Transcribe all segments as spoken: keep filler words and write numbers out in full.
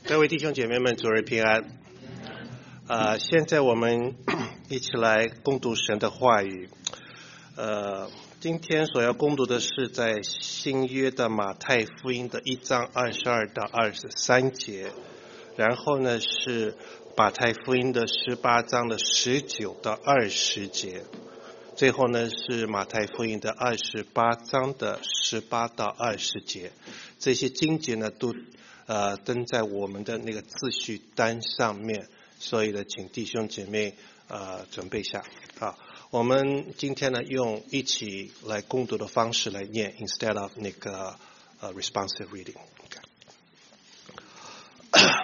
各位弟兄姐妹们，主日平安。呃，现在我们一起来共读神的话语。呃，今天所要共读的是在新约的马太福音的一章二十二到二十三节，然后呢是马太福音的十八章的十九到二十节，最后呢是马太福音的二十八章的十八到二十节。这些经节呢都呃登在我们的那个次序单上面，所以呢请弟兄姐妹呃准备一下啊。我们今天呢用一起来共读的方式来念 instead of 那个呃 responsive reading。Okay.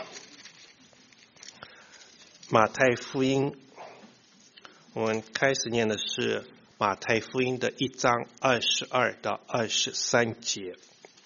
马太福音，我们开始念的是马太福音的一章二十二到二十三节。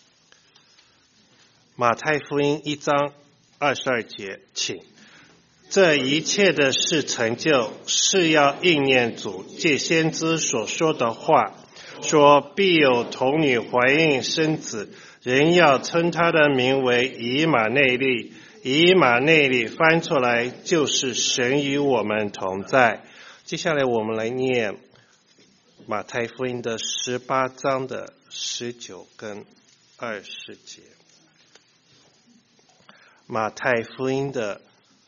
马太福音一章二十二节，请。这一切的事成就，是要应验主借先知所说的话，说必有童女怀孕生子，人要称他的名为以马内利。以马内利翻出来就是神与我们同在。接下来我们来念马太福音的十八章的十九跟二十节。马太福音的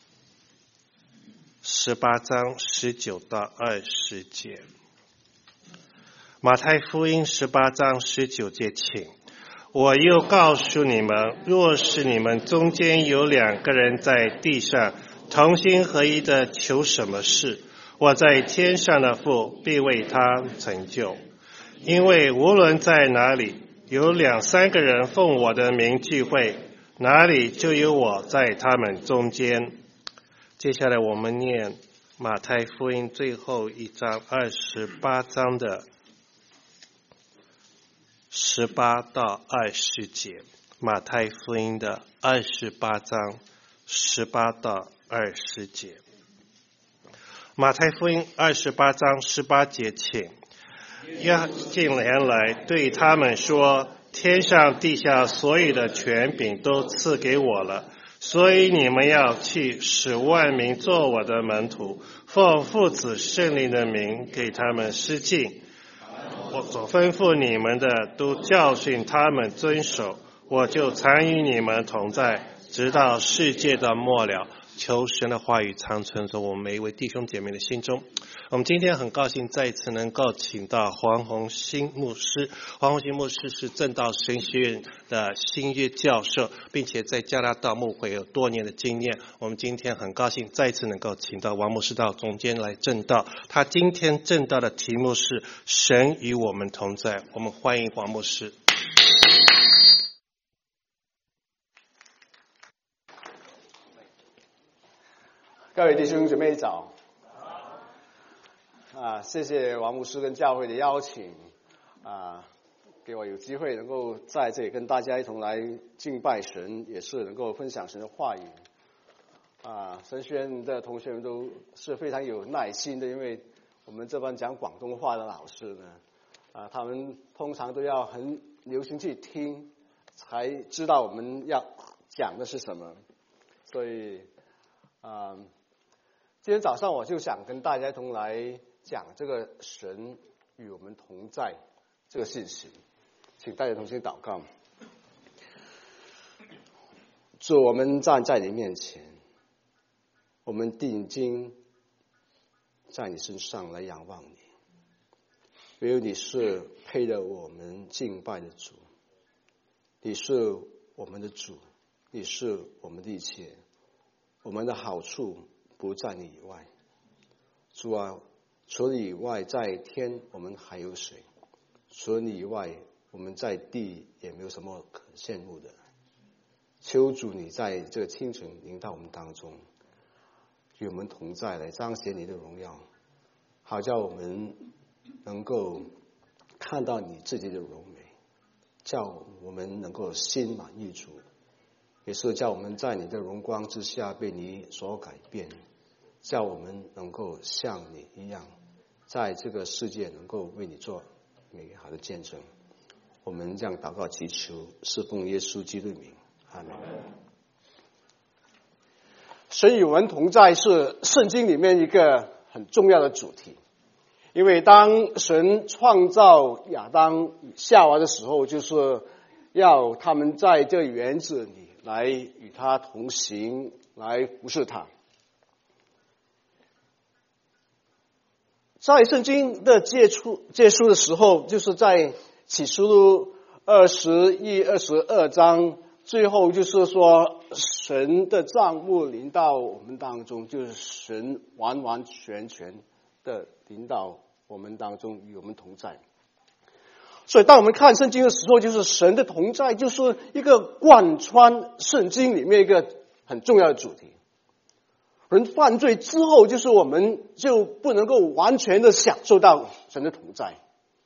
十八章十九到二十节。马太福音十八章十九节，请。我又告诉你们，若是你们中间有两个人在地上同心合一的求什么事，我在天上的父必为他成就。因为无论在哪里有两三个人奉我的名聚会，哪里就有我在他们中间。接下来我们念马太福音最后一章二十八章的十八到二十节。马太福音的二十八章十八到二十节。马太福音二十八章十八节，请。要近年来对他们说，天上地下所有的权柄都赐给我了，所以你们要去，使万民做我的门徒，奉父子圣灵的名给他们施浸。我所吩咐你们的，都教训他们遵守，我就常与你们同在，直到世界的末了。求神的话语常存在我们每一位弟兄姐妹的心中。我们今天很高兴再一次能够请到黄宏兴牧师。黄宏兴牧师是正道神学院的新约教授，并且在加拿大牧会有多年的经验。我们今天很高兴再一次能够请到王牧师到中间来正道。他今天正道的题目是神与我们同在。我们欢迎黄牧师。 各位弟兄姊妹早。啊，谢谢王牧师跟教会的邀请，啊，给我有机会能够在这里跟大家一同来敬拜神，也是能够分享神的话语。啊，神学院的同学们都是非常有耐心的，因为我们这班讲广东话的老师呢，啊，他们通常都要很留心去听，才知道我们要讲的是什么。所以，啊，今天早上我就想跟大家一同来讲这个神与我们同在这个信息，请大家同心祷告。主，我们站在你面前，我们定睛在你身上来仰望你，唯有你是配得我们敬拜的主，你是我们的主，你是我们的一切，我们的好处不在你以外。主啊，除了你以外，在天我们还有谁？除了你以外，我们在地也没有什么可羡慕的。求主你在这个清晨临到我们当中，与我们同在，来彰显你的荣耀，好叫我们能够看到你自己的荣美，叫我们能够心满意足，也是叫我们在你的荣光之下被你所改变，叫我们能够像你一样，在这个世界能够为你做美好的见证。我们这样祷告祈求，是奉耶稣基督的名，阿们。 神与我们同在是圣经里面一个很重要的主题，因为当神创造亚当夏娃的时候，就是要他们在这园子里来与他同行，来服侍他。在圣经的接触结束的时候，就是在启示录二十一、二十二章，最后就是说神的帐幕临到我们当中，就是神完完全全的临到我们当中，与我们同在。所以当我们看圣经的时候，就是神的同在就是一个贯穿圣经里面一个很重要的主题。人犯罪之后，就是我们就不能够完全的享受到神的同在。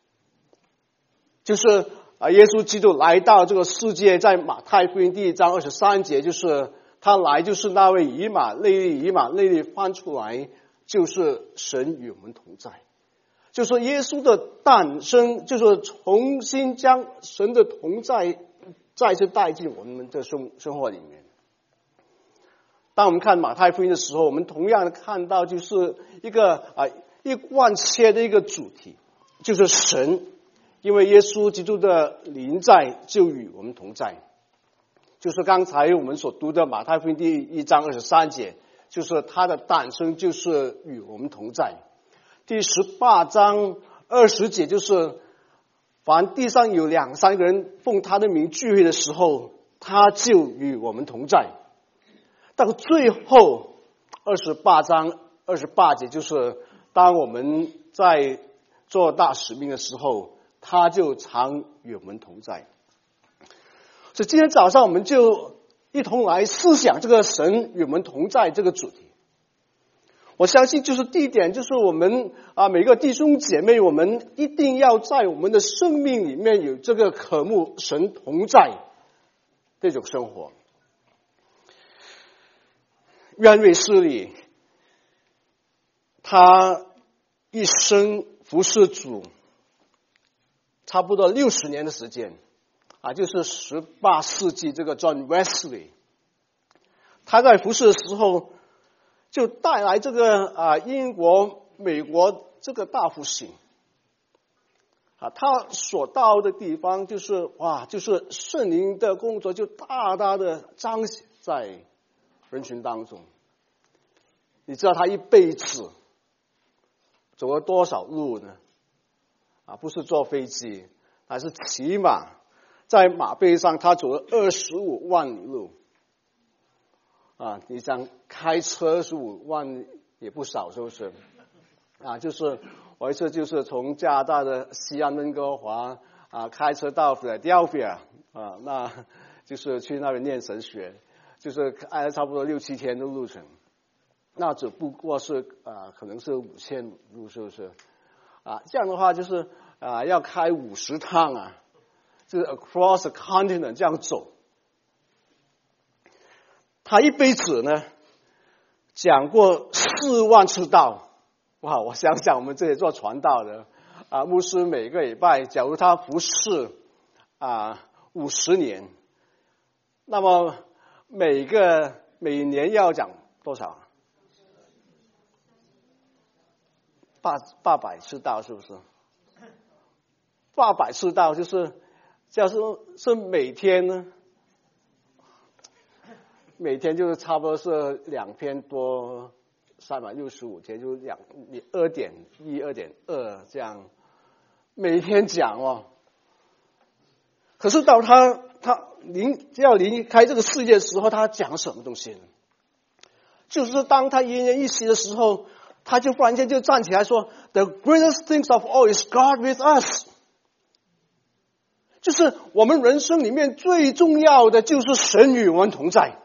就是啊，耶稣基督来到这个世界，在马太福音第一章二十三节，就是他来就是那位以马内利，以马内利翻出来就是神与我们同在。就是耶稣的诞生，就是重新将神的同在再次带进我们的生生活里面。当我们看马太福音的时候，我们同样的看到就是一个啊一贯切的一个主题，就是神，因为耶稣基督的临在就与我们同在。就是刚才我们所读的马太福音第一章二十三节，就是他的诞生就是与我们同在。第十八章二十节，就是凡地上有两三个人奉他的名聚会的时候，他就与我们同在。到最后二十八章二十八节，就是当我们在做大使命的时候，他就常与我们同在。所以今天早上我们就一同来思想这个神与我们同在这个主题。我相信就是第一点，就是我们啊每个弟兄姐妹，我们一定要在我们的生命里面有这个渴慕神同在这种生活。约卫斯理他一生服侍主差不多六十年的时间啊，就是十八世纪这个 John Wesley， 他在服侍的时候就带来这个啊英国美国这个大复兴啊，他所到的地方就是哇，就是圣灵的工作就大大的彰显在人群当中。你知道他一辈子走了多少路呢？啊，不是坐飞机，还是骑马，在马背上他走了二十五万里路。啊，你想开车二十五万也不少，是不是？啊，就是我一次就是从加拿大的西安温哥华啊开车到 Philadelphia 啊，那就是去那边念神学，就是开了差不多六七天的路程。那只不过是啊，可能是五千路，是不是？啊，这样的话就是啊，要开五十趟啊，就是 across the continent 这样走。他一辈子呢，讲过四万次道。哇，我想想，我们这里做传道的啊，牧师每个礼拜，假如他服侍啊五十年，那么每个每年要讲多少？八八百次道，是不是？八百次道就是，假如是每天呢，每天就是差不多是两篇多，三百六十五天，就两二点一、二点二这样，每天讲哦。可是到他他离要离开这个世界的时候，他讲什么东西呢？就是当他奄奄一息的时候，他就忽然间就站起来说 ：“The greatest things of all is God with us。”就是我们人生里面最重要的就是神与我们同在。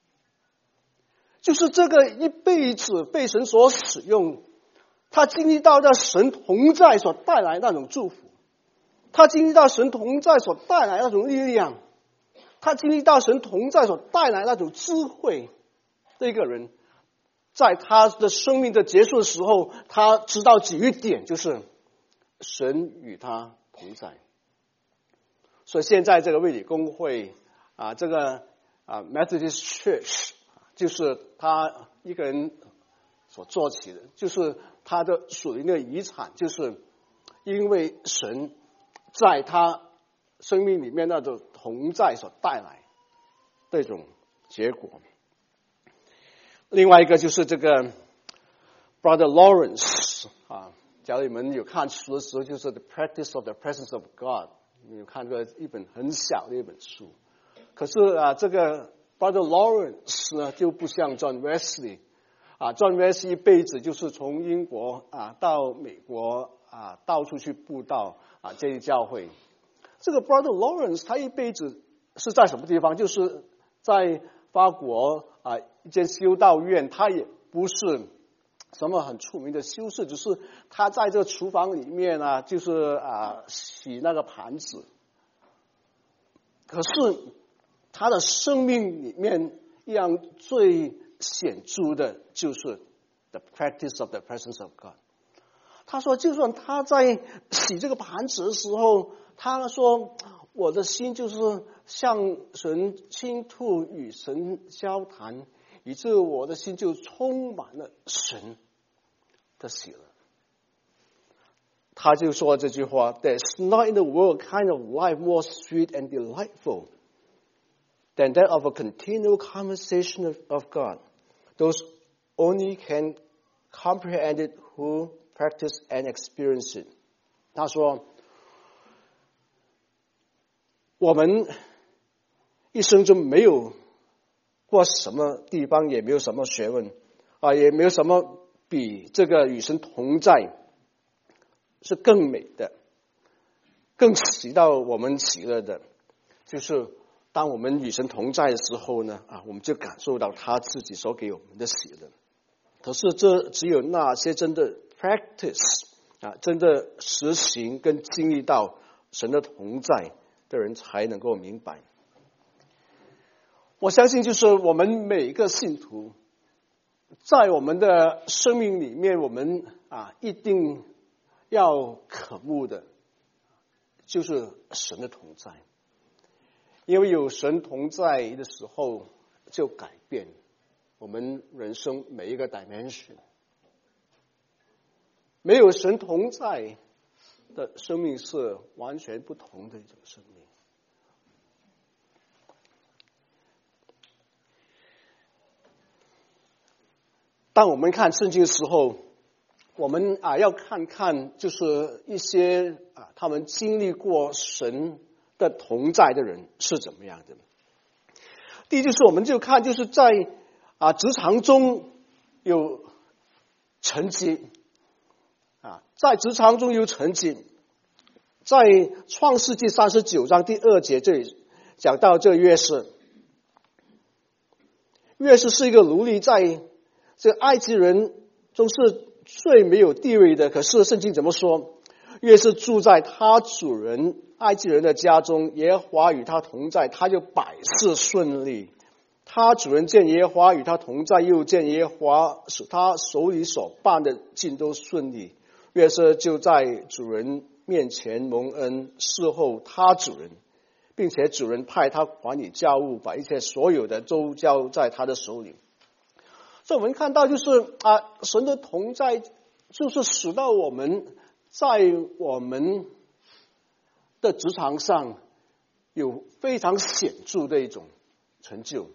就是这个一辈子被神所使用，他经历到的神同在所带来那种祝福，他经历到神同在所带来那种力量，他经历到神同在所带来那种智慧。这个人在他的生命的结束的时候，他知道几一点，就是神与他同在。所以现在这个卫理公会啊，这个啊 Methodist Church 就是他一个人所做起的，就是他的属灵的遗产，就是因为神在他生命里面那种同在所带来的一种结果。另外一个就是这个 Brother Lawrence 啊，假如你们有看书的时候，就是 The Practice of the Presence of God， 你有看过一本很小的一本书。可是啊，这个 Brother Lawrence 呢，就不像 John Wesley 啊 ，John Wesley 一辈子就是从英国啊到美国啊，到处去布道啊，这一教会。这个 Brother Lawrence 他一辈子是在什么地方？就是在法国啊一间修道院，他也不是什么很出名的修士，只是他在这个厨房里面啊，就是啊洗那个盘子。可是他的生命里面一样最显著的就是 the practice of the presence of God。他说，就算他在洗这个盘子的时候，他说我的心就是向神倾吐，与神交谈，以致我的心就充满了神的喜乐。他就说这句话 ：“There's not in the world kind of life more sweet and delightful than that of a continual conversation of, of God. Those only can comprehend it who practice and experience it.” 他说，我们一生中没有过什么地方，也没有什么学问啊，也没有什么比这个与神同在是更美的，更使到我们喜乐的，就是当我们与神同在的时候呢，啊，我们就感受到他自己所给我们的喜乐。可是这只有那些真的 practice 啊，真的实行跟经历到神的同在的人才能够明白。我相信就是我们每一个信徒在我们的生命里面，我们啊一定要渴慕的就是神的同在。因为有神同在的时候，就改变我们人生每一个 dimension。没有神同在的生命是完全不同的一种生命。当我们看圣经的时候，我们啊要看看就是一些啊他们经历过神的同在的人是怎么样的。第一就是我们就看就是在啊职场中有成绩啊，在职场中有成绩。在创世纪三十九章第二节这里讲到这个约瑟，约瑟是一个奴隶，在这个埃及人中是最没有地位的，可是圣经怎么说？约瑟住在他主人埃及人的家中，耶和华与他同在，他就百事顺利。他主人见耶和华与他同在，又见耶和华使他手里所办的尽都顺利，约瑟就在主人面前蒙恩，侍候他主人，并且主人派他管理家务，把一切所有的都交在他的手里。所以我们看到就是啊，神的同在就是使到我们在我们的职场上有非常显著的一种成就。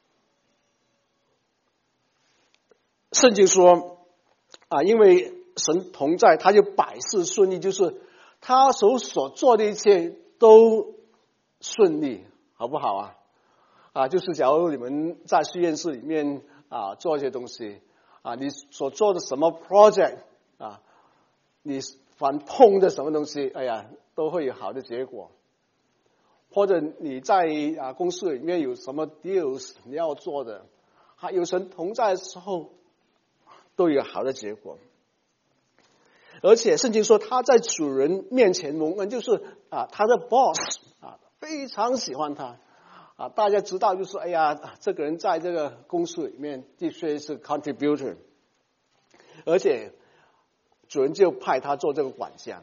圣经说啊，因为神同在，他就百事顺利，就是他手所做的一切都顺利，好不好啊？啊，就是假如你们在实验室里面啊做一些东西啊，你所做的什么 project 啊，你凡碰的什么东西，哎呀，都会有好的结果。或者你在啊公司里面有什么 deals 你要做的，还有神同在的时候，都有好的结果。而且圣经说他在主人面前蒙恩，就是啊他的 boss 啊非常喜欢他啊，大家知道就是哎呀这个人在这个公司里面的确是 contributor， 而且主人就派他做这个管家。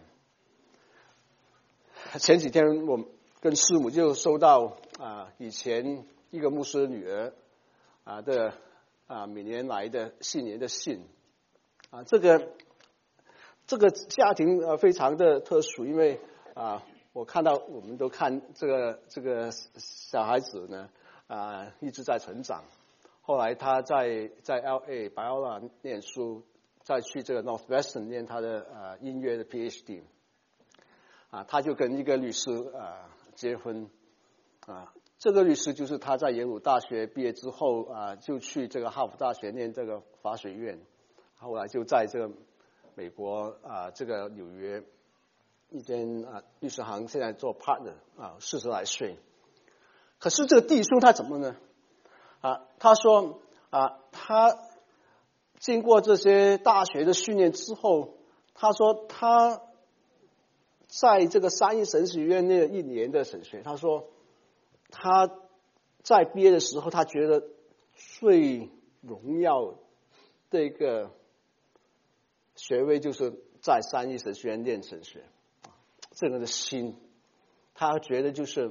前几天我跟师母就收到啊以前一个牧师的女儿啊的啊每年来的新年的信啊，这个这个家庭呃非常的特殊，因为啊我看到我们都看这个这个小孩子呢啊一直在成长，后来他在在 L A Biola 念书，再去这个 Northwestern 念他的呃音乐的 P H D 啊，他就跟一个律师啊结婚啊。这个律师就是他在耶鲁大学毕业之后啊，就去这个哈佛大学念这个法学院，后来就在这个美国啊，这个纽约一间啊律师行现在做 partner 啊，四十来岁。可是这个弟兄他怎么呢？啊，他说啊，他经过这些大学的训练之后，他说他在这个三一神学院念了一年的神学，他说。他在毕业的时候，他觉得最荣耀的一个学位就是在三一神学院念神学。这个的心，他觉得就是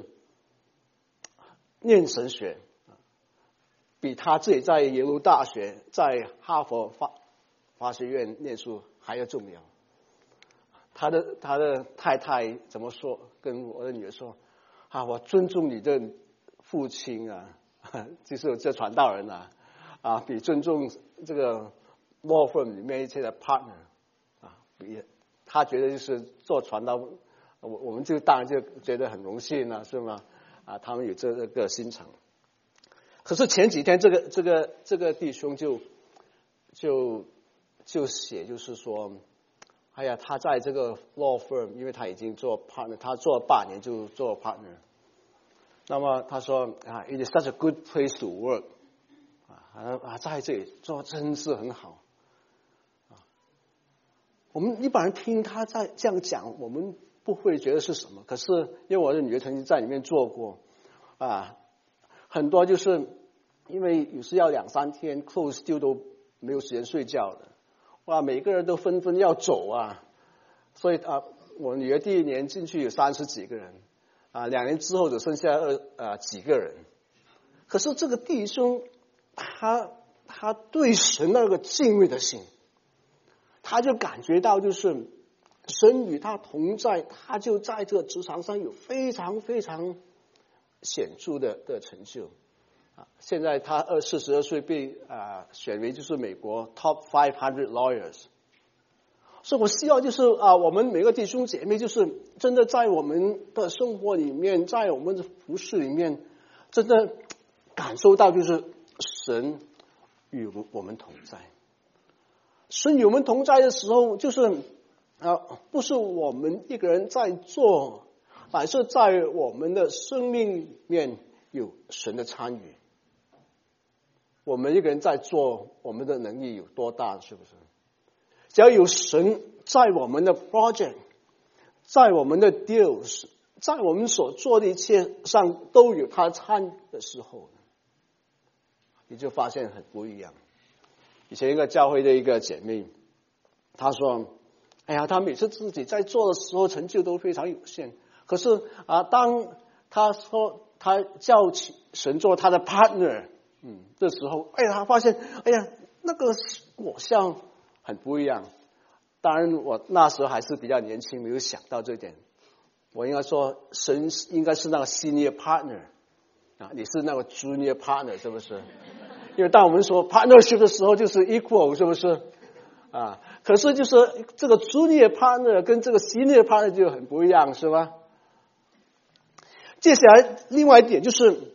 念神学比他自己在耶鲁大学、在哈佛法法学院念书还要重要。他的他的太太怎么说？跟我的女儿说。啊，我尊重你的父亲啊，就是这传道人啊，啊，比尊重这个 law firm 里面一切的 partner 啊，比他觉得就是做传道，我我们就当然就觉得很荣幸了，是吗？啊，他们有这个心肠。可是前几天这个这个这个弟兄就就就写，就是说。哎呀，他在这个 law firm， 因为他已经做 partner， 他做了八年就做 partner。那么他说啊 ，it is such a good place to work， 啊啊，在这里做真是很好。啊，我们一般人听他在这样讲，我们不会觉得是什么。可是因为我的女儿曾经在里面做过，啊，很多就是因为有时要两三天 close 就都没有时间睡觉的。哇，每个人都纷纷要走啊，所以啊，我女儿第一年进去有三十几个人，啊，两年之后只剩下二啊几个人。可是这个弟兄，他他对神那个敬畏的心，他就感觉到就是神与他同在，他就在这个职场上有非常非常显著的的成就。啊，现在他二四十二岁被啊选为就是美国 top five hundred lawyers， 所以我希望就是啊我们每个弟兄姐妹就是真的在我们的生活里面，在我们的服事里面，真的感受到就是神与我们同在。神与我们同在的时候，就是啊不是我们一个人在做，乃是在我们的生命里面有神的参与。我们一个人在做，我们的能力有多大？是不是？只要有神在我们的 project， 在我们的 deals， 在我们所做的一切上都有他参与的时候，你就发现很不一样。以前一个教会的一个姐妹，她说：“哎呀，她每次自己在做的时候成就都非常有限，可是啊，当她说她叫起神做她的 partner。”嗯，这时候，哎呀，他发现，哎呀，那个果效很不一样。当然，我那时候还是比较年轻，没有想到这一点。我应该说，神应该是那个 senior partner 啊，你是那个 junior partner， 是不是？因为当我们说 partnership 的时候，就是 equal， 是不是？啊，可是就是这个 junior partner 跟这个 senior partner 就很不一样，是吧？接下来，另外一点就是。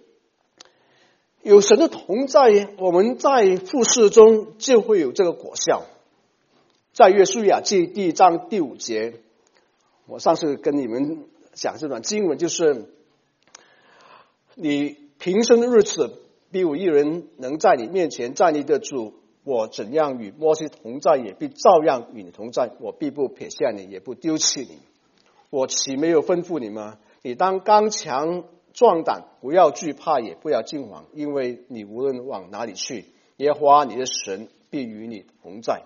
有神的同在，我们在服事中就会有这个果效。在约书亚记第一章第五节，我上次跟你们讲这段经文，就是你平生的日子，必有一人能在你面前站立得住。我怎样与摩西同在，也必照样与你同在。我必不撇下你，也不丢弃你。我岂没有吩咐你吗？你当刚强壮胆，不要惧怕，也不要惊惶，因为你无论往哪里去，耶和华你的神必与你同在。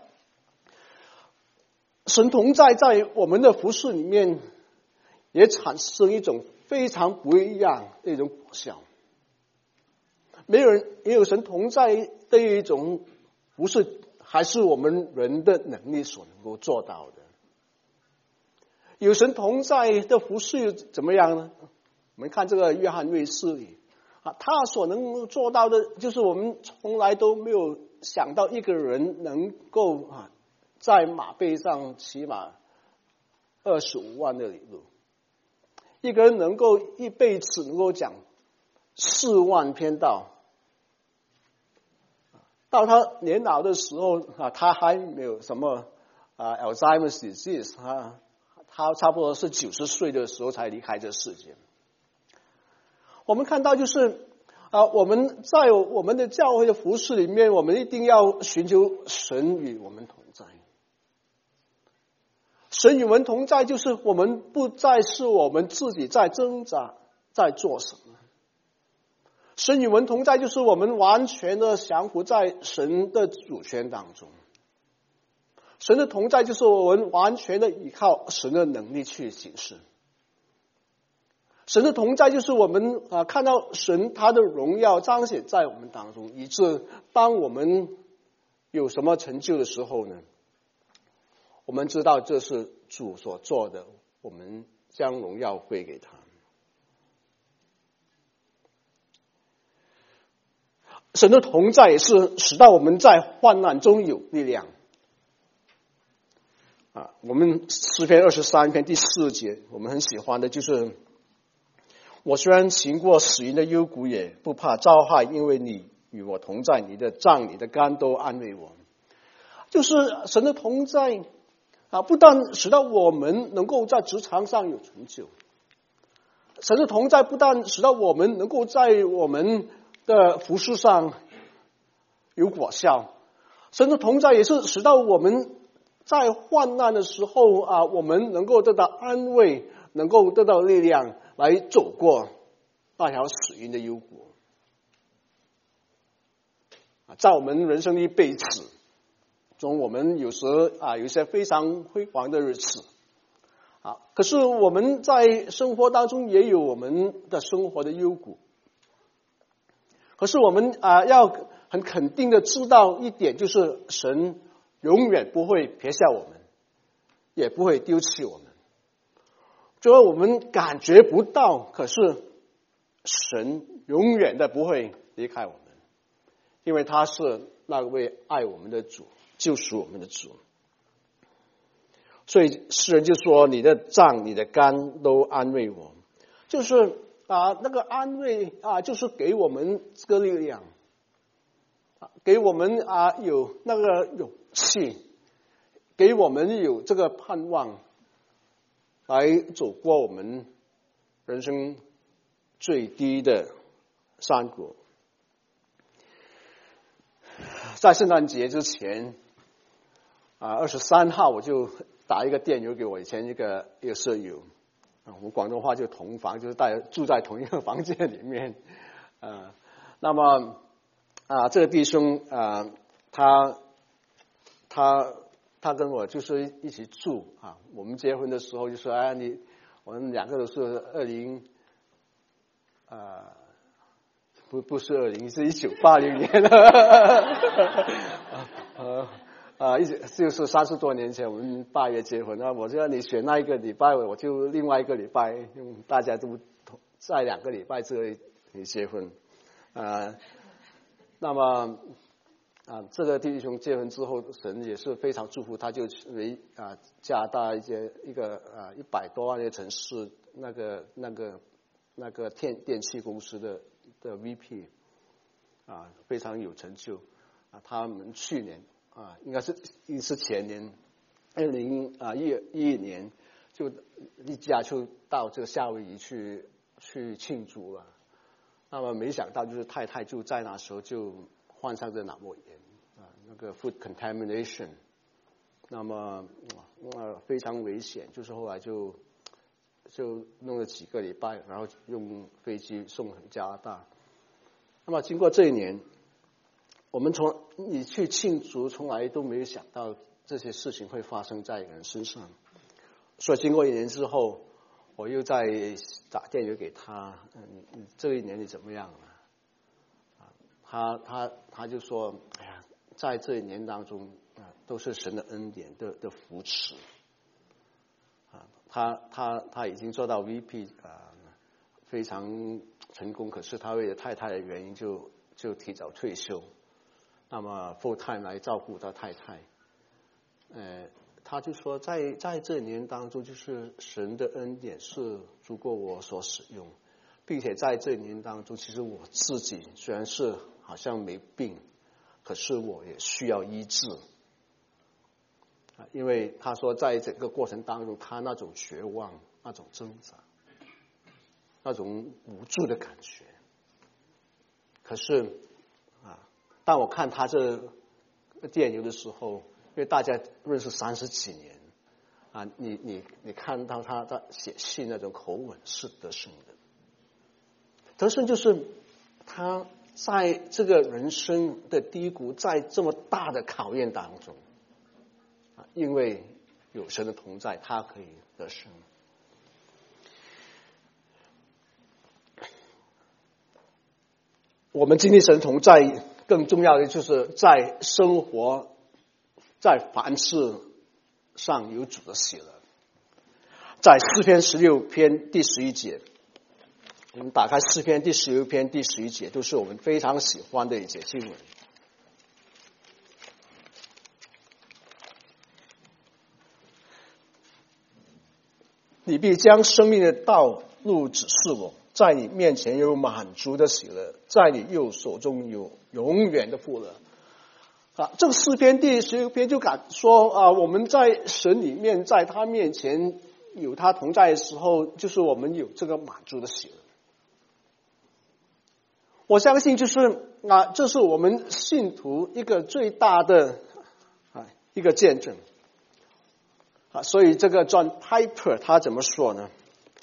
神同在在我们的服事里面，也产生一种非常不一样的一种果效。 没有人也有神同在的一种，不是还是我们人的能力所能够做到的。有神同在的服事又怎么样呢？我们看这个约翰卫斯理啊，他所能做到的，就是我们从来都没有想到一个人能够啊，在马背上骑马二十五万的里路，一个人能够一辈子能够讲四万篇道，到他年老的时候啊，他还没有什么啊 Alzheimer's disease 啊，他差不多是九十岁的时候才离开这世界。我们看到就是啊，我们在我们的教会的服事里面，我们一定要寻求神与我们同在。神与我们同在，就是我们不再是我们自己在挣扎，在做什么。神与我们同在，就是我们完全的降服在神的主权当中。神的同在，就是我们完全的依靠神的能力去行事。神的同在，就是我们啊看到神他的荣耀彰显在我们当中，以致当我们有什么成就的时候呢，我们知道这是主所做的，我们将荣耀归给他。神的同在也是使到我们在患难中有力量。啊，我们诗篇二十三篇第四节，我们很喜欢的就是。我虽然行过死荫的幽谷，也不怕遭害，因为你与我同在，你的杖、你的竿都安慰我。就是神的同在啊，不但使到我们能够在职场上有成就，神的同在不但使到我们能够在我们的服事上有果效，神的同在也是使到我们在患难的时候啊，我们能够得到安慰，能够得到力量。来走过那条死荫的幽谷。在我们人生的一辈子中，我们有时啊有一些非常辉煌的日子啊，可是我们在生活当中也有我们的生活的幽谷。可是我们啊要很肯定的知道一点，就是神永远不会撇下我们，也不会丢弃我们。虽然我们感觉不到，可是神永远的不会离开我们，因为他是那位爱我们的主，救赎我们的主。所以诗人就说：“你的杖、你的竿都安慰我。”就是啊，那个安慰啊，就是给我们这个力量，给我们啊有那个勇气，给我们有这个盼望。来走过我们人生最低的山谷。在圣诞节之前啊，二十三号我就打一个电邮给我以前一个一个舍友啊，我们广东话就同房，就是大家住在同一个房间里面啊。那么啊，这个弟兄啊，他他。他跟我就是一起住啊，我们结婚的时候就说：“哎，你我们两个都是二零，啊，不不是二零，是一九八零年的，呃啊，一就是三十多年前我们八月结婚啊。我就让你选那一个礼拜，我就另外一个礼拜，用大家都在两个礼拜之内结婚啊。那么。”啊，这个弟兄结婚之后，神也是非常祝福，他就为啊加拿大一些一个啊一百多万的城市那个那个那个电电器公司的的 V P 啊，非常有成就啊。他们去年啊，应该是应是前年二零啊一一年就一家就到这个夏威夷去去庆祝了。那么没想到就是太太就在那时候就患上这脑膜炎啊，那个 food contamination， 那么呃非常危险，就是后来就就弄了几个礼拜，然后用飞机送回加拿大。那么经过这一年，我们从你去庆祝，从来都没有想到这些事情会发生在人身上。所以经过一年之后，我又在打电邮给他，嗯，这一年你怎么样了？ 他他他就说，哎呀，在这一年当中啊，都是神的恩典的的扶持。啊，他他他已经做到 V P 啊，非常成功。可是他为了太太的原因就，就就提早退休。那么 full time 来照顾他太太。呃，他就说在，在在这一年当中，就是神的恩典是足够我所使用，并且在这一年当中，其实我自己虽然是好像没病，可是我也需要医治。因为他说，在整个过程当中，他那种绝望、那种挣扎、那种无助的感觉，可是啊，当我看他这电邮的时候，因为大家认识三十几年啊，你你你看到他他写信那种口吻是得胜的，得胜就是他在这个人生的低谷，在这么大的考验当中。因为有神的同在，他可以得胜。我们经历神同在，更重要的就是在生活、在凡事上有主的喜乐。在诗篇十六篇第十一节，我们打开诗篇第十六篇第十一节，都是我们非常喜欢的一节经文。你必将生命的道路指示我，在你面前有满足的喜乐，在你右手中有永远的富乐。啊，这个诗篇第十六篇就敢说啊，我们在神里面，在他面前有他同在的时候，就是我们有这个满足的喜乐。我相信就是啊，这是我们信徒一个最大的啊一个见证。啊，所以这个 John Piper 他怎么说呢？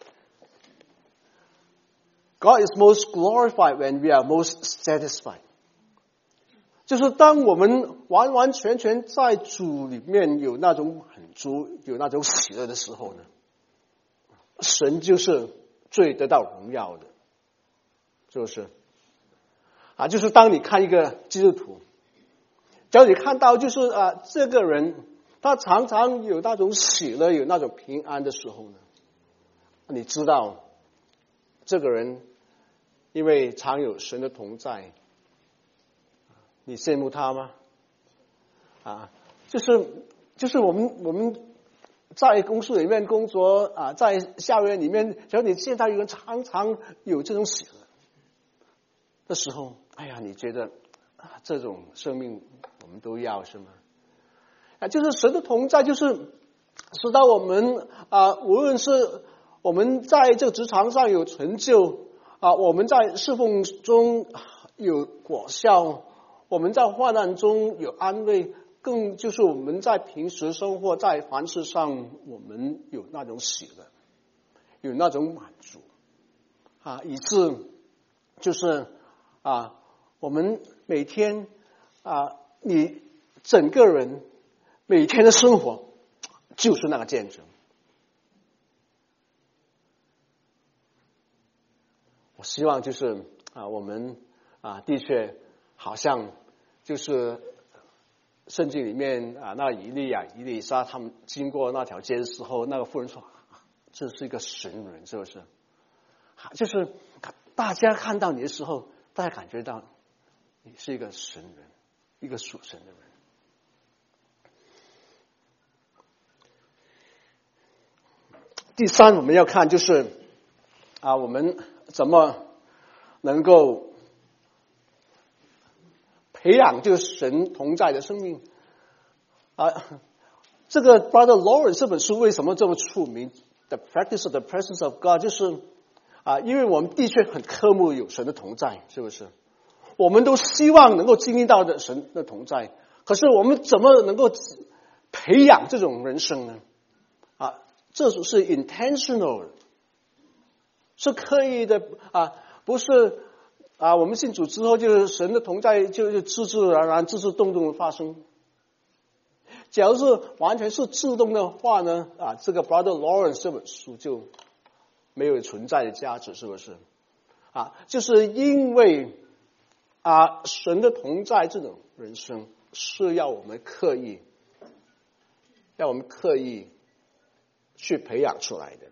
God is most glorified when we are most satisfied。 就是当我们完完全全在主里面有那种满足，有那种喜乐的时候呢，神就是最得到荣耀的，就是啊，就是当你看一个基督徒，只要你看到就是啊，这个人他常常有那种喜乐，有那种平安的时候呢，你知道这个人因为常有神的同在，你羡慕他吗？啊，就是就是我们我们在公司里面工作啊，在校园里面，只要你见到有人常常有这种喜乐的时候，哎呀，你觉得啊，这种生命我们都要是吗？啊，就是神的同在，就是使到我们啊，无论是我们在这个职场上有成就啊，我们在侍奉中有果效，我们在患难中有安慰，更就是我们在平时生活在凡事上，我们有那种喜乐，有那种满足啊，以致就是啊，我们每天啊，你整个人每天的生活就是那个见证。我希望就是啊，我们啊，的确好像就是圣经里面啊，那以利亚、以利沙他们经过那条街的时候，那个妇人说：“这是一个神人，是不是？”就是大家看到你的时候，大家感觉到你是一个神人，一个属神的人。第三，我们要看就是啊，我们怎么能够培养就是神同在的生命啊？这个 Brother Lawrence 这本书为什么这么出名 ？The Practice of the Presence of God， 就是啊，因为我们的确很渴慕有神的同在，是不是？我们都希望能够经历到的神的同在，可是我们怎么能够培养这种人生呢？啊，这种是 intentional， 是刻意的啊，不是啊，我们信主之后就是神的同在就是自自然然、自自动动的发生。假如是完全是自动的话呢，啊，这个 Brother Lawrence 这本书就没有存在的价值，是不是？啊，就是因为啊，神的同在这种人生是要我们刻意，要我们刻意去培养出来的。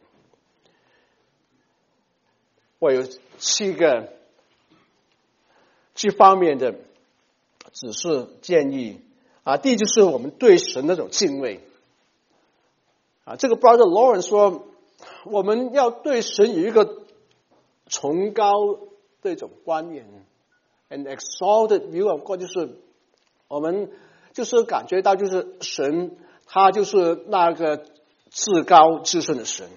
我有七个这方面的指示建议啊。第一就是我们对神那种敬畏啊。这个 Brother Lawrence 说，我们要对神有一个崇高的一种观念 ，an exalted view of God， 就是我们就是感觉到就是神，他就是那个至高至圣的神。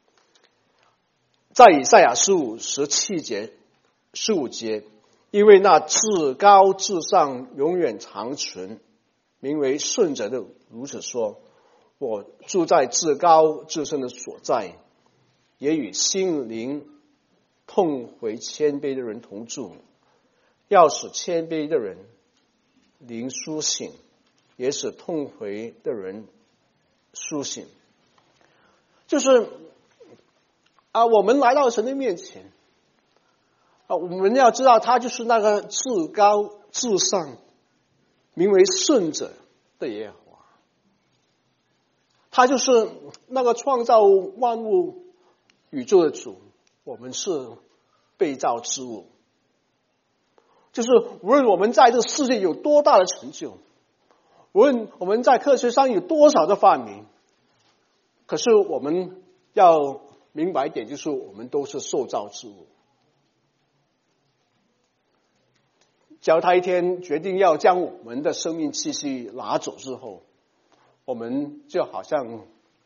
在以赛亚十五十七节十五节，因为那至高至上永远长存，名为圣者的如此说：我住在至高至圣的所在，也与心灵痛悔谦卑的人同住，要使谦卑的人灵苏醒，也使痛悔的人苏醒。就是啊，我们来到神的面前啊，我们要知道他就是那个至高至上名为圣者的耶和华，他就是那个创造万物宇宙的主，我们是被造之物。就是无论我们在这个世界有多大的成就，无论我们在科学上有多少的发明，可是我们要明白一点，就是我们都是受造之物。假如他一天决定要将我们的生命气息拿走之后，我们就好像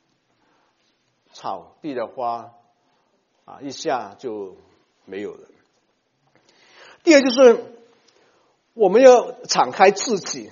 草地的花啊，一下就没有了。第二就是我们要敞开自己，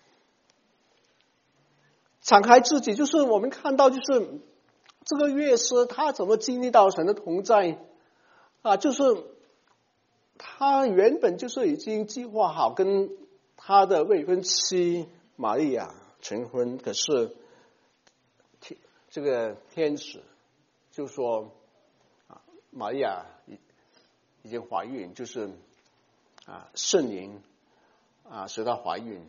敞开自己就是我们看到就是这个乐师他怎么经历到神的同在啊？就是他原本就是已经计划好跟他的未婚妻玛利亚成婚，可是这个天使就说啊，玛利亚已经怀孕，就是啊圣灵啊使她怀孕。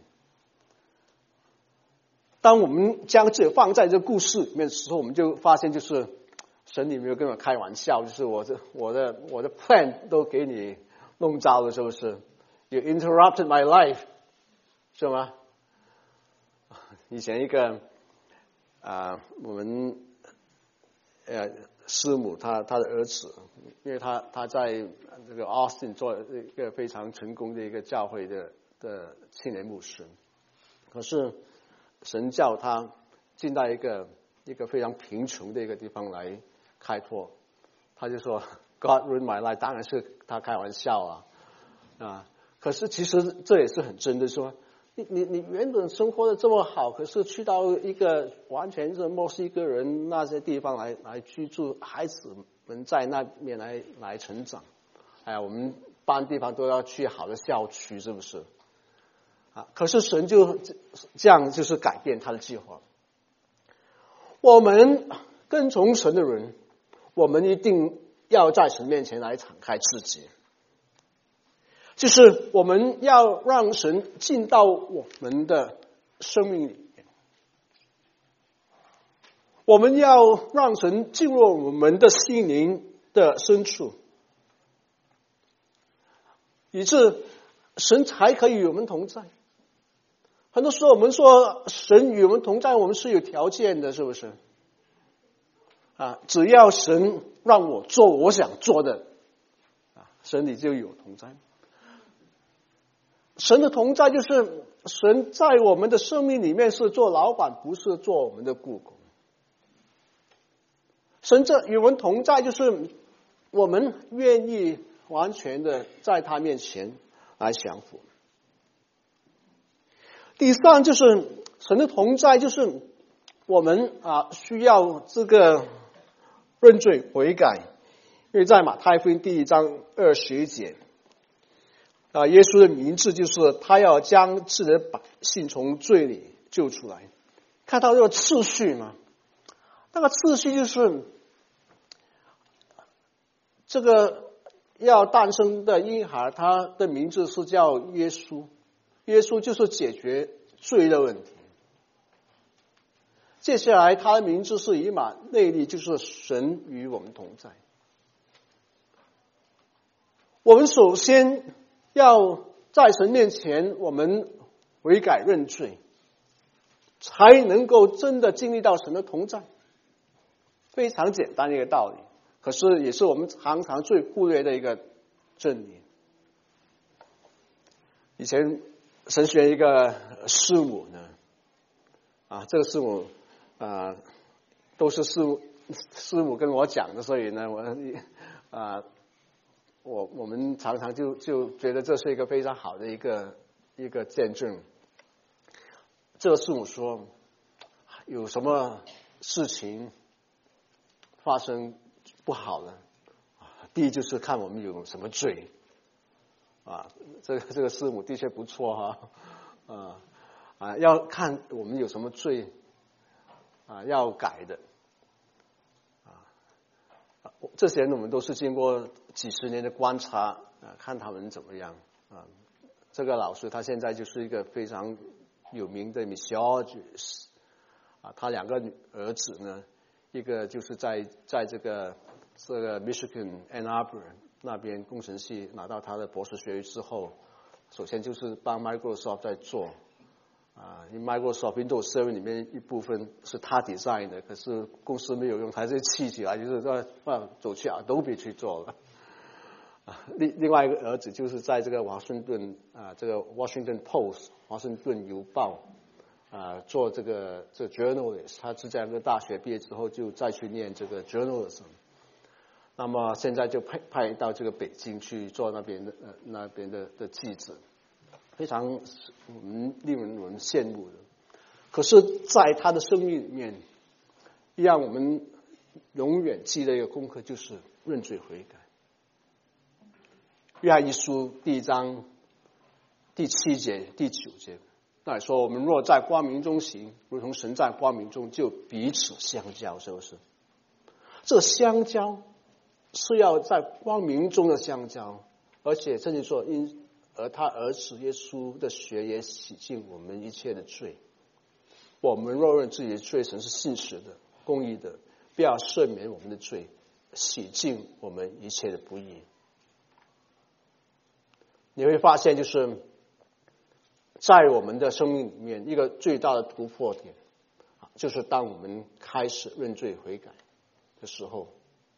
当我们将这放在这个故事里面的时候，我们就发现，就是神你没有跟我开玩笑，就是我的我的我的 plan 都给你弄糟了，是不是 ？You interrupted my life， 是吗？以前一个啊、呃，我们呃师母她她的儿子，因为他他在这个 Austin 做一个非常成功的一个教会的的青年牧师，可是神叫他进到一个一个非常贫穷的一个地方来开拓，他就说 God ruined my life， 当然是他开玩笑啊啊！可是其实这也是很真的，说你你你原本生活的这么好，可是去到一个完全是墨西哥人那些地方来来居住，孩子们在那边来来成长，哎呀，我们搬地方都要去好的校区，是不是？啊！可是神就这样，就是改变他的计划。我们跟从神的人，我们一定要在神面前来敞开自己，就是我们要让神进到我们的生命里面，我们要让神进入我们的心灵的深处，以致神才可以与我们同在。很多时候我们说神与我们同在，我们是有条件的，是不是？啊，只要神让我做我想做的，啊，神你就有同在。神的同在就是神在我们的生命里面是做老板，不是做我们的雇工。神这与我们同在，就是我们愿意完全的在他面前来降服。第三就是神的同在，就是我们啊需要这个认罪悔改，因为在马太福音第一章二十一节啊，耶稣的名字就是他要将自己的百姓从罪里救出来。看到这个次序吗？那个次序就是这个要诞生的婴孩，他的名字是叫耶稣，耶稣就是解决罪的问题。接下来他的名字是以马内利，就是神与我们同在。我们首先要在神面前我们悔改认罪，才能够真的经历到神的同在。非常简单的一个道理，可是也是我们常常最忽略的一个真理。以前神学一个师母呢，啊，这个师母啊，都是师母师母跟我讲的，所以呢，我啊，我我们常常就就觉得这是一个非常好的一个一个见证。这个师母说，有什么事情发生不好了，第一就是看我们有什么罪啊，这个这个师母的确不错哈，啊啊，要看我们有什么罪啊，要改的啊。这些人我们都是经过几十年的观察啊，看他们怎么样啊。这个老师他现在就是一个非常有名的 missiologist 啊，他两个儿子呢。一个就是在在这个这个 Michigan Ann Arbor 那边工程系拿到他的博士学位之后，首先就是帮 Microsoft 在做啊，因为 Microsoft Windows Server 里面一部分是他 design 的，可是公司没有用，还是气起来，就是说啊走去 Adobe 去做了。啊，另另外一个儿子就是在这个华盛顿啊，这个 Washington Post 华盛顿邮报。啊，做这个这 journalist， 他芝加哥大学毕业之后就再去念这个 journalism， 那么现在就派派到这个北京去做那边的呃那边的的记者，非常我们令人我们羡慕的。可是，在他的生命里面，让我们永远记得一个功课，就是认罪悔改。约翰一书第一章第七节、第九节。那里说，我们若在光明中行，如同神在光明中，就彼此相交，是不是？这相交是要在光明中的相交，而且甚至说，因而他儿子耶稣的血也洗净我们一切的罪。我们若认自己的罪，神是信实的、公义的，必要赦免我们的罪，洗净我们一切的不义。你会发现，就是在我们的生命里面，一个最大的突破点，就是当我们开始认罪悔改的时候。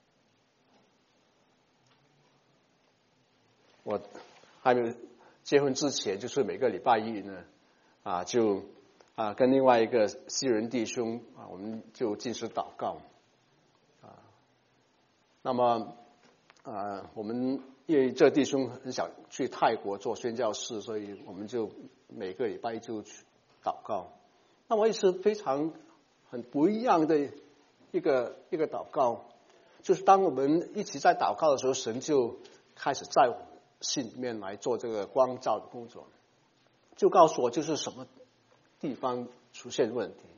我还没有结婚之前，就是每个礼拜一呢，啊，就啊跟另外一个西人弟兄啊，我们就进食祷告，啊，那么啊我们因为这弟兄很想去泰国做宣教士，所以我们就每个礼拜一就去祷告。那我也是非常很不一样的一个一个祷告，就是当我们一起在祷告的时候，神就开始在我们心里面来做这个光照的工作，就告诉我就是什么地方出现问题。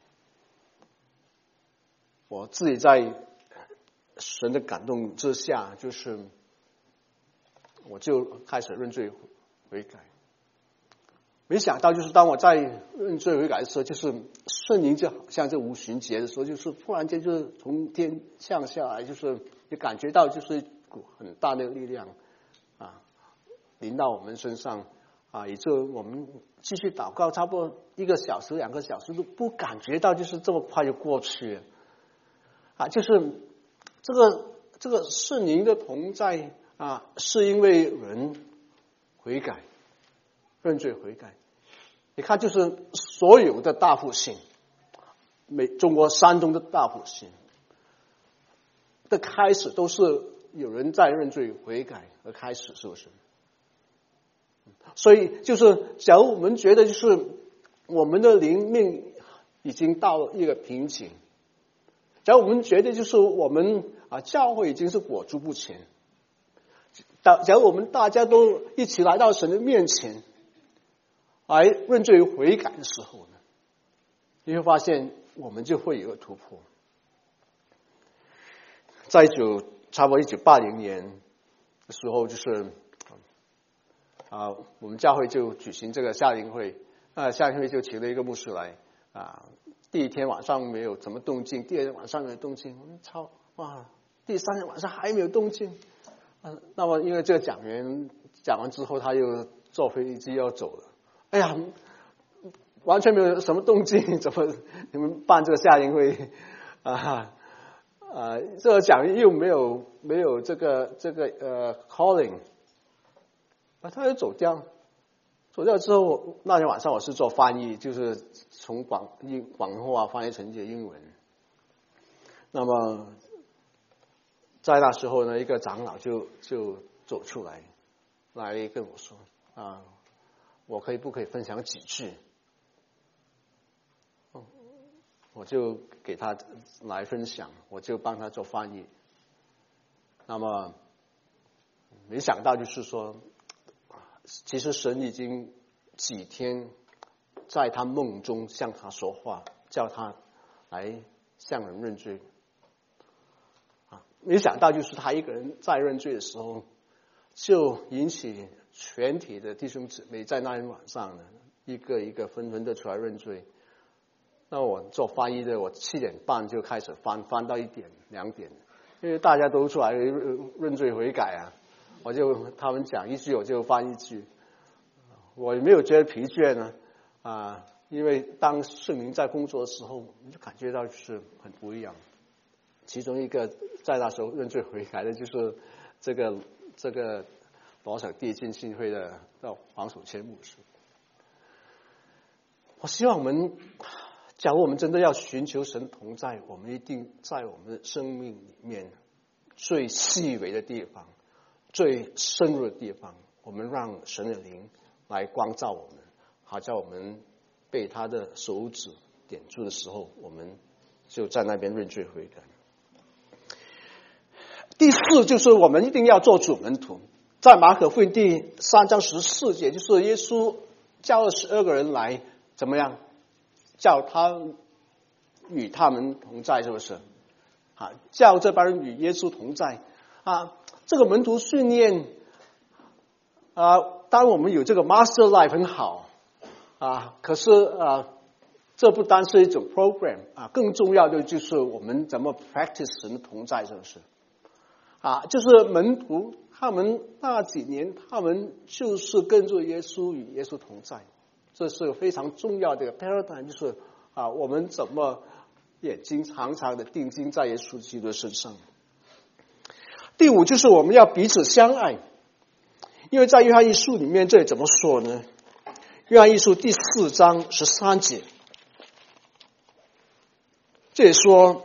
我自己在神的感动之下，就是我就开始认罪悔改。没想到就是当我在认罪悔改的时候，就是圣灵就好像这五旬节的时候，就是突然间就是从天降下来，就是你感觉到就是一股很大的力量啊临到我们身上啊，以致我们继续祷告，差不多一个小时两个小时都不感觉到就是这么快就过去了啊，就是这个这个圣灵的同在啊，是因为人悔改认罪悔改。你看，就是所有的大复兴，美中国山东的大复兴的开始，都是有人在认罪悔改而开始，是不是？所以，就是假如我们觉得，就是我们的灵命已经到了一个瓶颈，假如我们觉得，就是我们啊，教会已经是裹足不前，假如我们大家都一起来到神的面前来认罪悔改的时候呢，你会发现我们就会有个突破。在一九差不多一九八零年时候，就是啊，我们教会就举行这个夏令会，啊，夏令会就请了一个牧师来啊。第一天晚上没有什么动静，第二天晚上没有动静，我们超哇，第三天晚上还没有动静。啊，那么因为这个讲员讲完之后，他又坐飞机要走了。哎呀，完全没有什么动静，怎么你们办这个夏令会啊？啊，这个讲员又没有没有这个这个呃 calling， 啊，他又走掉。走掉之后，那天晚上我是做翻译，就是从广英广东话翻译成英文。那么在那时候呢，一个长老就就走出来，来跟我说啊，我可以不可以分享几句？我就给他来分享，我就帮他做翻译。那么没想到就是说，其实神已经几天在他梦中向他说话，叫他来向人认罪。啊，没想到就是他一个人在认罪的时候，就引起全体的弟兄姊妹在那天晚上呢，一个一个纷纷的出来认罪。那我做翻译的，我七点半就开始翻，翻到一点两点，因为大家都出来认罪悔改啊，我就他们讲一句我就翻一句，我也没有觉得疲倦呢，啊，因为当圣灵在工作的时候，你就感觉到就是很不一样。其中一个在那时候认罪悔改的，就是这个这个罗省地浸信会的叫黄守谦牧师。我希望我们。假如我们真的要寻求神同在，我们一定在我们的生命里面最细微的地方、最深入的地方，我们让神的灵来光照我们，好叫我们被他的手指点住的时候，我们就在那边认罪悔改。第四就是我们一定要做主门徒，在马可福音第三章十四节，就是耶稣叫了十二个人来，怎么样？叫他与他们同在，是不是？啊，叫这帮人与耶稣同在啊。这个门徒训练啊，当我们有这个 master life 很好啊，可是啊，这不单是一种 program 啊，更重要的就是我们怎么 practice 神的同在，是不是？啊，就是门徒他们那几年，他们就是跟着耶稣与耶稣同在。这是非常重要的一个 paradigm， 就是啊，我们怎么眼睛常常的定睛在耶稣基督身上。第五就是我们要彼此相爱，因为在约翰一书里面这里怎么说呢？约翰一书第四章十三节，这里说，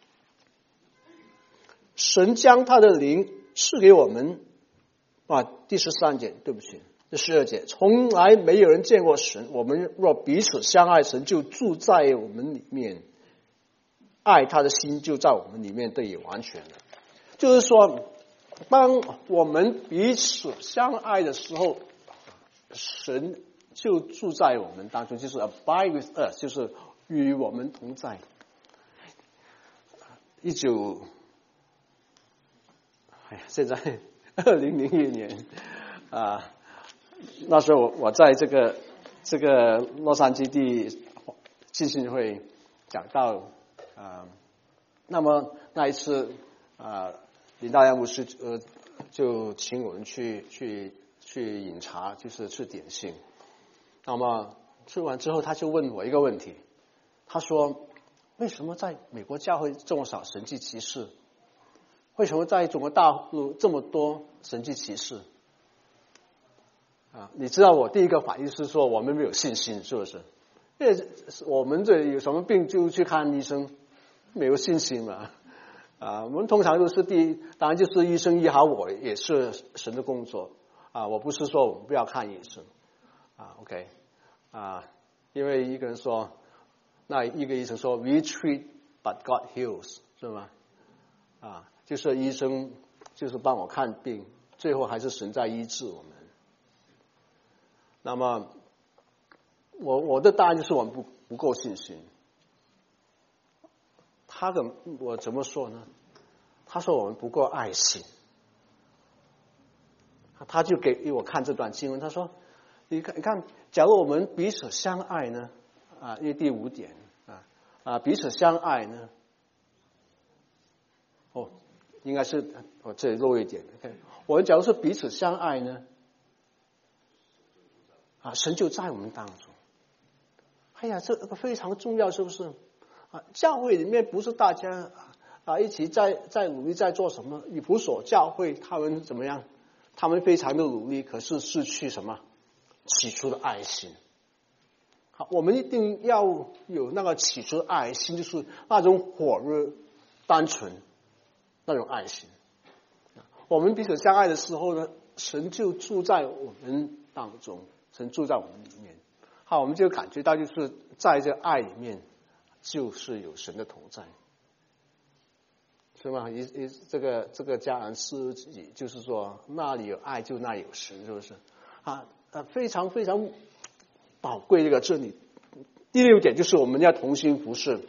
神将他的灵赐给我们啊，第十三节，对不起。第十二节，从来没有人见过神，我们若彼此相爱，神就住在我们里面，爱他的心就在我们里面得以完全了。就是说，当我们彼此相爱的时候，神就住在我们当中，就是 abide with us， 就是与我们同在。一九，哎呀，现在二零零一年啊。那时候我我在这个这个洛杉矶地浸信会讲到啊，那么那一次啊，林大阳牧师呃就请我们去去去饮茶，就是吃点心。那么吃完之后，他就问我一个问题，他说：“为什么在美国教会这么少神迹奇事？为什么在中国大陆这么多神迹奇事？”啊，你知道我第一个反应是说我们没有信心，是不是？因为我们这有什么病就去看医生，没有信心嘛。啊，我们通常都是第一，当然就是医生医好我也是神的工作啊。我不是说我们不要看医生啊 ，OK 啊，因为一个人说，那一个医生说 We treat but God heals， 是吗？啊，就是医生就是帮我看病，最后还是神在医治我们。那么，我我的答案就是我们不不够信心。他跟我怎么说呢？他说我们不够爱心。 他就给我看这段经文，他说：“你看，你看，假如我们彼此相爱呢？啊，因为第五点啊啊，彼此相爱呢？哦，应该是我这里漏一点。OK， 我们假如是彼此相爱呢？啊，神就在我们当中。哎呀，这个非常重要，是不是？啊，教会里面不是大家啊一起在在努力在做什么？以弗所教会他们怎么样？他们非常的努力，可是失去什么？起初的爱心。好，我们一定要有那个起初的爱心，就是那种火热、单纯那种爱心。我们彼此相爱的时候呢，神就住在我们当中，神住在我们里面。好，我们就感觉到，就是在这爱里面，就是有神的同在，是吗？一一这个这个迦南诗集，就是说那里有爱，就那里有神，是不是？啊啊，非常非常宝贵这个真理。第六点就是我们要同心服侍，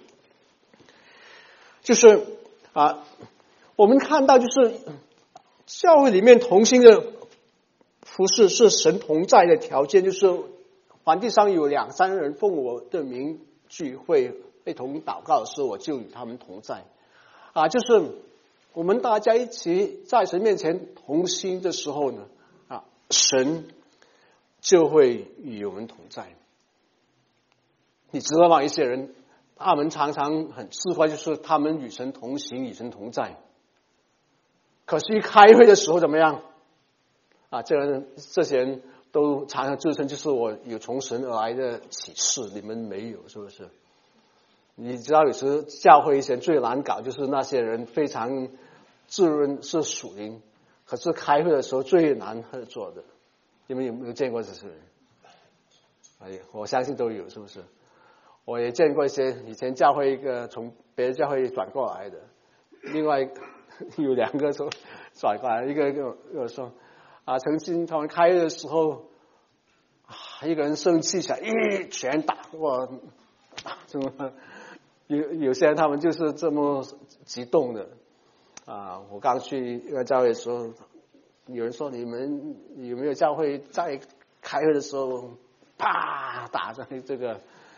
就是啊，我们看到就是教会里面同心的服侍是神同在的条件，就是。环地上有两三人奉我的名聚会，一同祷告的时候，我就与他们同在。啊，就是我们大家一起在神面前同心的时候呢，啊，神就会与我们同在。你知道吗？一些人他们常常很自夸，就是他们与神同行，与神同在。可是，一开会的时候怎么样？啊，这人这些人。都常常自称就是我有从神而来的启示，你们没有，是不是？你知道有时教会以前最难搞，就是那些人非常自认是属灵，可是开会的时候最难合作的。你们有没有见过这些人？哎，我相信都有，是不是？我也见过一些以前教会一个从别的教会转过来的，另外有两个说转过来，一个跟我说。啊，曾经他们开会的时候，啊，一个人生气起来，一拳打我，怎么有有些人他们就是这么激动的啊！我刚去一个教会的时候，有人说你们有没有教会在开会的时候，啪打在这个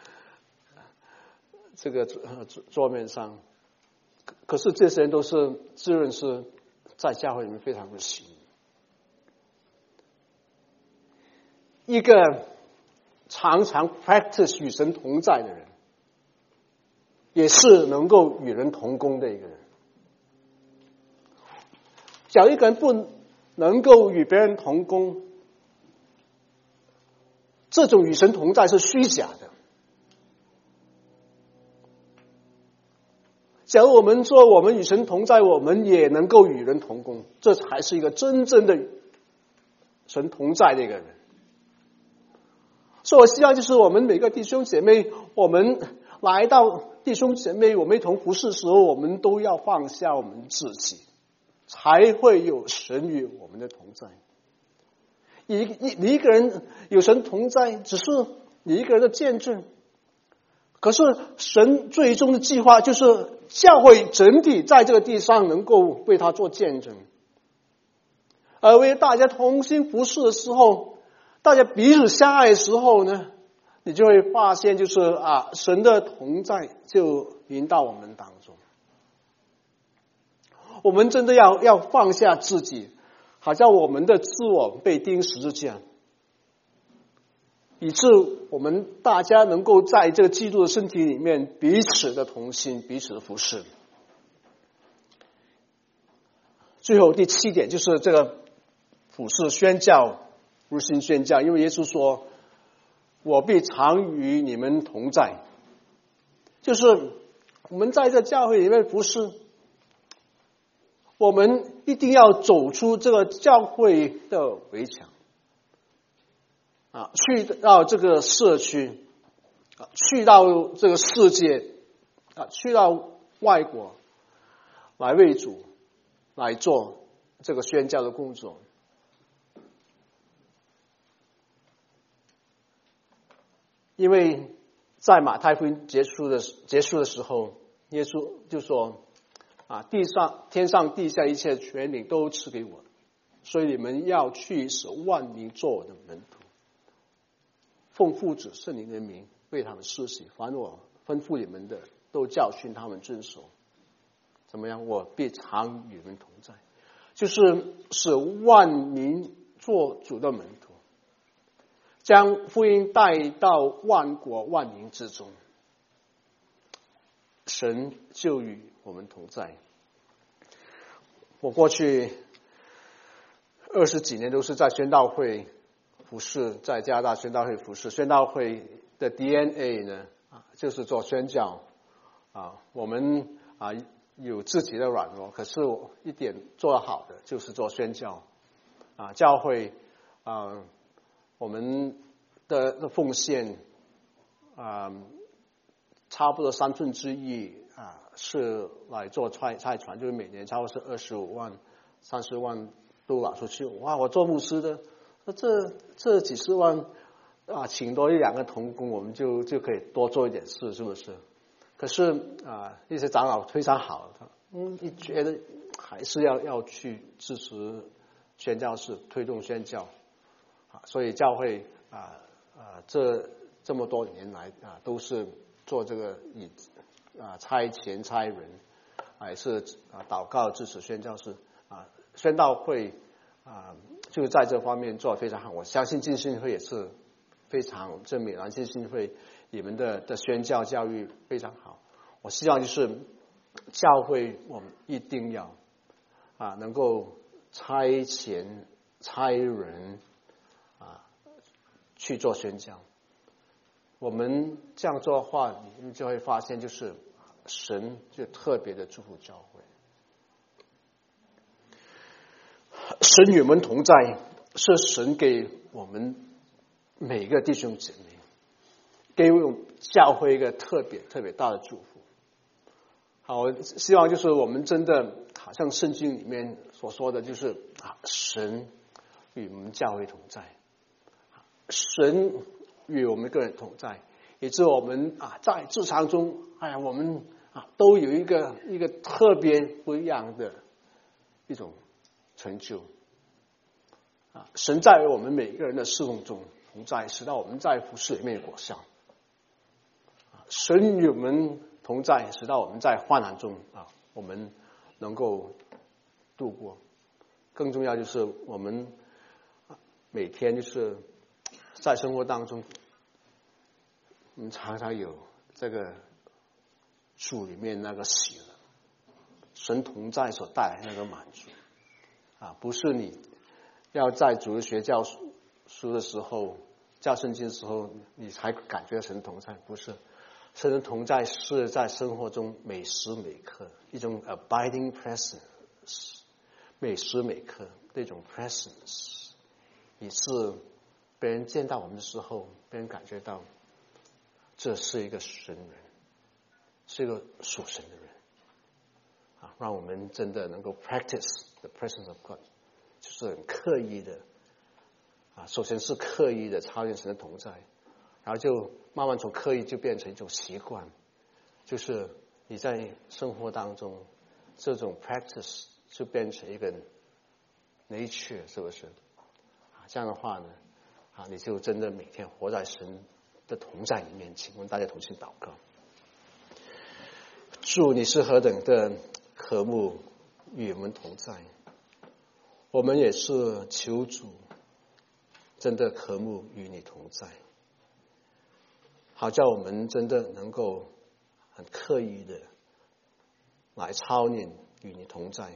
这个桌桌面上？可是这些人都是自认是在教会里面非常的行。一个常常 practice 与神同在的人，也是能够与人同工的一个人。假如一个人不能够与别人同工，这种与神同在是虚假的。假如我们说我们与神同在，我们也能够与人同工，这才是一个真正的神同在的一个人。所以我希望就是我们每个弟兄姐妹，我们来到弟兄姐妹，我们一同服侍的时候，我们都要放下我们自己，才会有神与我们的同在。一你一个人有神同在，只是你一个人的见证。可是神最终的计划就是教会整体在这个地上能够为他做见证，而为大家同心服侍的时候。大家彼此相爱的时候呢，你就会发现，就是啊，神的同在就临到我们当中。我们真的要要放下自己，好像我们的自我被钉十字架，以致我们大家能够在这个基督的身体里面彼此的同心，彼此的服侍。最后第七点就是这个普世宣教。如新宣教，因为耶稣说：“我必常与你们同在。”就是我们在这教会里面服侍，我们一定要走出这个教会的围墙，啊，去到这个社区，啊，去到这个世界，啊，去到外国，来为主来做这个宣教的工作。因为在马太福音结束的结束的时候，耶稣就说：“啊，地上天上地下一切权柄都赐给我， 所以你们要去使万民做我的门徒，奉父子圣灵的名为他们施洗，凡我吩咐你们的，都教训他们遵守。怎么样？我必常与你们同在，就是使万民做主的门徒，将福音带到万国万民之中。神就与我们同在。我过去二十几年都是在宣道会服侍，在加拿大宣道会服侍。宣道会的 D N A 呢，啊，就是做宣教啊。我们啊有自己的软弱，可是一点做得好的就是做宣教啊。教会啊，我们的的奉献啊，差不多三分之一啊是来做差差传，就是每年差不多是二十五万、三十万都拿出去。哇，我做牧师的，那这这几十万啊，请多一两个同工，我们就就可以多做一点事，是不是？可是啊，一些长老非常好，他嗯，你觉得还是要要去支持宣教士，推动宣教啊，所以教会啊啊这这么多年来啊都是做这个以啊差遣差人，还是啊祷告支持宣教士啊，宣道会啊就在这方面做得非常好。我相信浸信会也是非常正面，然后浸信会你们的的宣教教育非常好。我希望就是教会我们一定要啊能够差遣差人啊去做宣教。我们这样做的话，你们就会发现，就是神就特别的祝福教会。神与我们同在，是神给我们每个弟兄姐妹，给我们教会一个特别特别大的祝福。好，我希望就是我们真的好像圣经里面所说的，就是啊，神与我们教会同在，神与我们个人同在，以致我们啊在日常中，哎呀，我们啊都有一个一个特别不一样的一种成就啊！神在我们每个人的侍奉中同在，使到我们在服事里面有果效。神与我们同在，使到我们在患难中啊，我们能够度过。更重要就是我们每天就是在生活当中，我们常常有这个主里面那个喜乐，神同在所带来那个满足啊，不是你要在主日学教书的时候、教圣经的时候，你才感觉神同在，不是。神的同在是在生活中每时每刻一种 abiding presence， 每时每刻那种 presence， 以致别人见到我们的时候，别人感觉到这是一个神人，是一个属神的人啊，让我们真的能够 practice the presence of God， 就是很刻意的啊，首先是刻意的操练神的同在，然后就慢慢从刻意就变成一种习惯，就是你在生活当中这种 practice 就变成一个 nature， 是不是啊？这样的话呢啊，你就真的每天活在神的同在里面。请问大家同心祷告。主，你是何等的和睦与我们同在，我们也是求主真的和睦与你同在，好叫我们真的能够很刻意的来操练与你同在，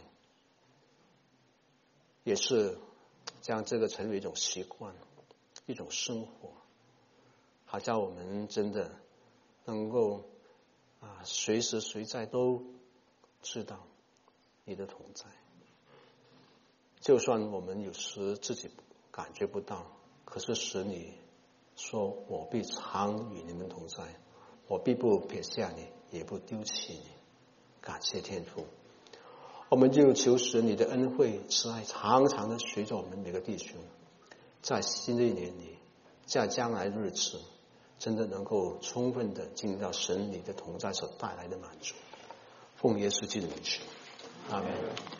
也是将这个成为一种习惯，一种生活，好叫我们真的能够啊随时随在都知道你的同在，就算我们有时自己感觉不到，可是使你说我必常与你们同在，我必不撇下你，也不丢弃你。感谢天父，我们就求使你的恩惠慈爱常常的随着我们每个弟兄，在新的一年里，在将来日子，真的能够充分的经历到神你的同在所带来的满足。奉耶稣基督的名求，阿们。